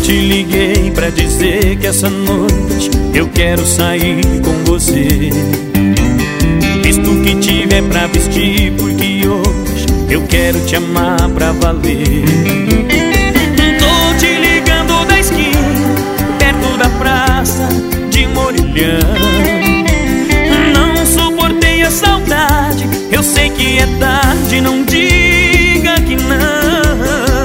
te liguei pra dizer que essa noite eu quero sair com você. Visto que tiver pra vestir, porque hoje eu quero te amar pra valer. Tô te ligando da esquina, perto da praça de Morilhão. Não suportei a saudade, eu sei que é tarde, não diga que não.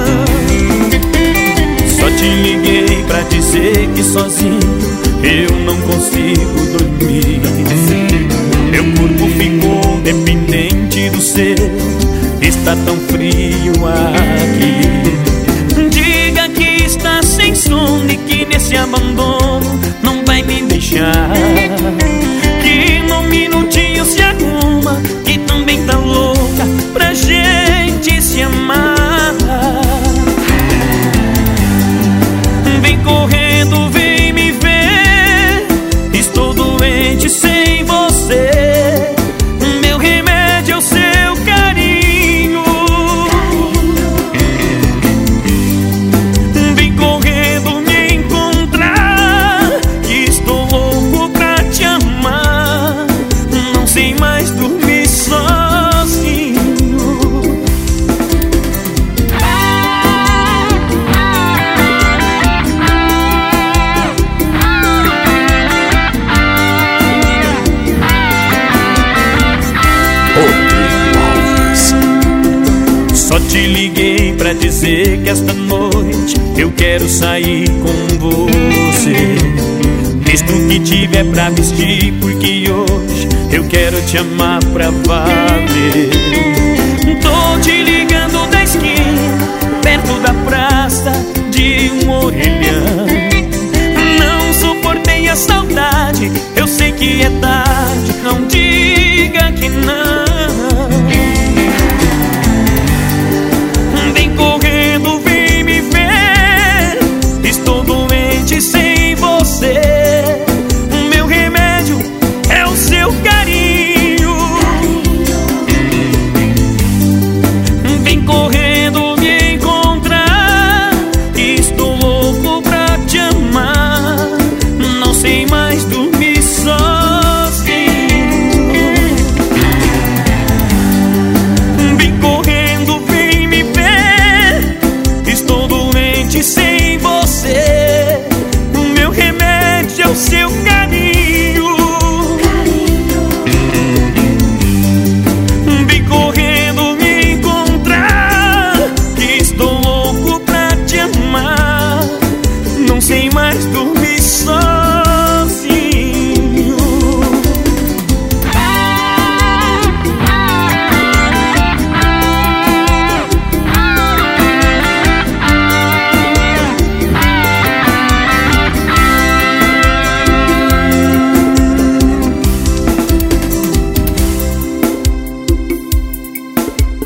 Só te liguei pra dizer que sozinho eu não consigo dormir. Meu corpo ficou dependente do seu, está tão frio aqui. Diga que está sem sono e que nesse abandono não vai me deixar. Que num minutinho se arruma, que também tá louca pra gente se amar. Vem correndo, vem me ver, estou doente sem você. Meu remédio é o seu carinho. Vem correndo me encontrar, que estou louco pra te amar. Não sei mais dormir sozinho. Só te liguei pra dizer que esta noite eu quero sair com você. Visto que tiver pra vestir, porque hoje eu quero te amar pra valer. Tô te ligando da esquina, perto da praça de Morilhão. Não suportei a saudade, eu sei que é tarde.